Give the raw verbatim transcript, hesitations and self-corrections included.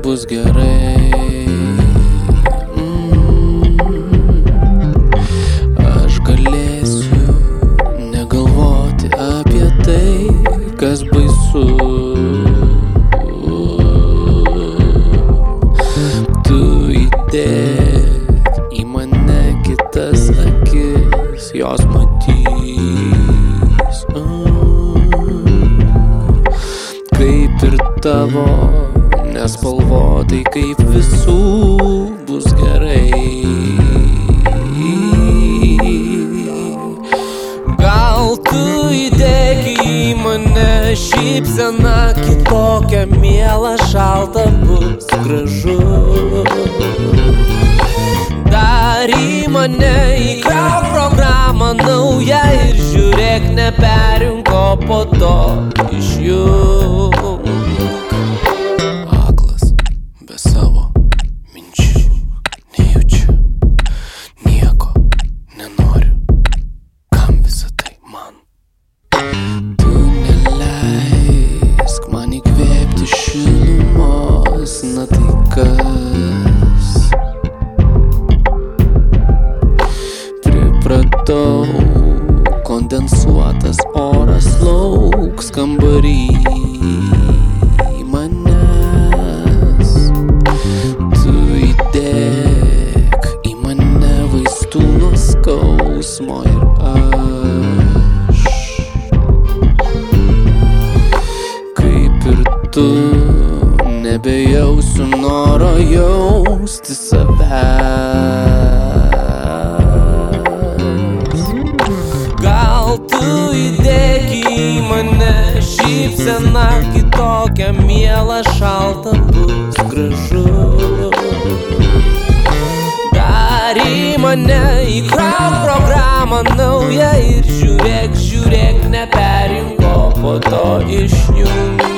bus gerai. mm. Aš galėsiu negalvoti apie tai, kas baisu. Tu įdėk į mane kitas akis, jos matys mm. kaip ir tavo, nespalvotai kaip visų bus gerai. Gal tu įdėk į mane šypseną kitokią, mielą, šaltą, bus gražu. Dar į mane įkrauk programą naują ir žiūrėk, neperjunk, o po to išjunk. Aklas be savo minčių, nejaučiu, nieko nenoriu. Kam visa tai man? Tu neleisk man įkvėpti šilumos, na tai kas? Pripratau, kondensuotas oras lauks kambarį manęs. Tu įdėk į mane vaistų nuo skausmo ir aš, kaip ir tu, nebejausiu noro jausti savęs. Gal tu įdėk į mane šypseną kitokią, mielą, šaltą, bus gražu. Dar į mane įkrauk programą naują ir žiūrėk, žiūrėk, neperjunk, o po to išjunk.